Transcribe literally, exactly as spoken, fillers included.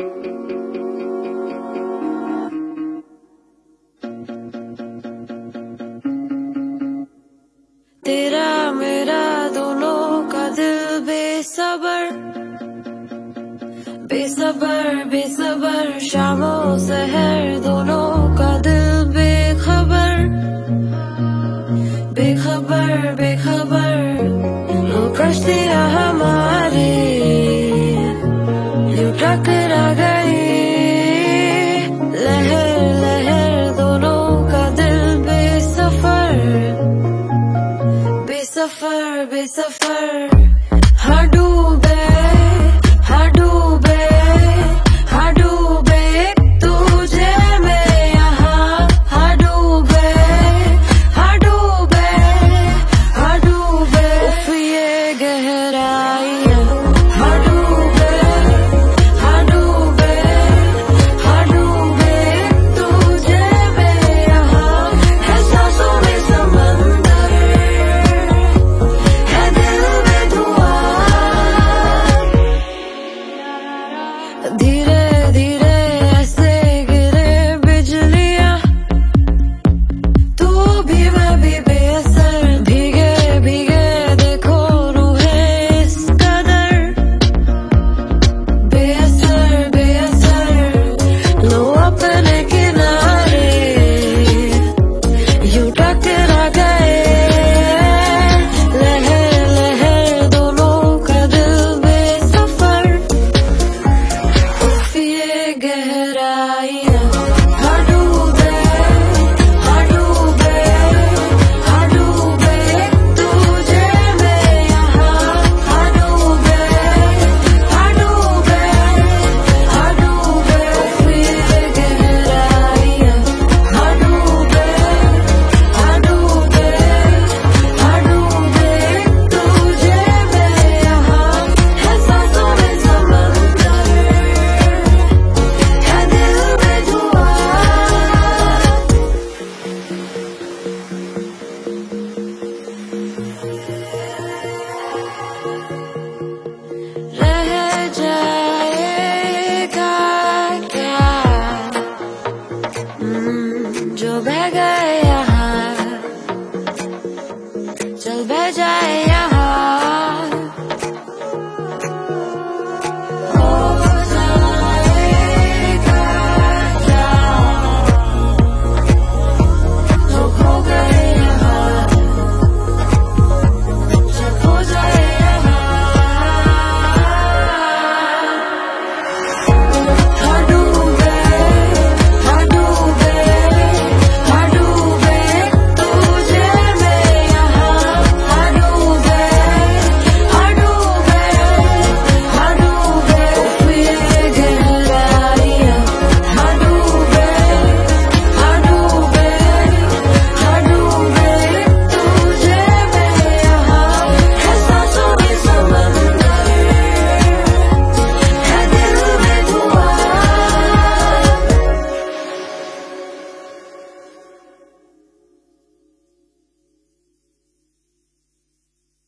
तेरा मेरा दोनों का दिल बेसबर बेसबर बेसबर, शामों सहर दोनों का दिल बेखबर बेखबर बेखबर। वो कश्तियाँ हमारी यूं टकरा गई, लहर लहर दोनों का दिल बेसफर बेसफर बेसफर। हाँ डूबे हाँ डूबे हाँ डूबे तुझे में यहाँ, हाँ डूबे हाँ डूबे हाँ डूबे उफ ये गहराई है। हाँ डूबे हाँ डूबे हाँ डूबे तुझे में यहाँ, है सांसों में समंदर, है दिल में धुआं। धीरे धीरे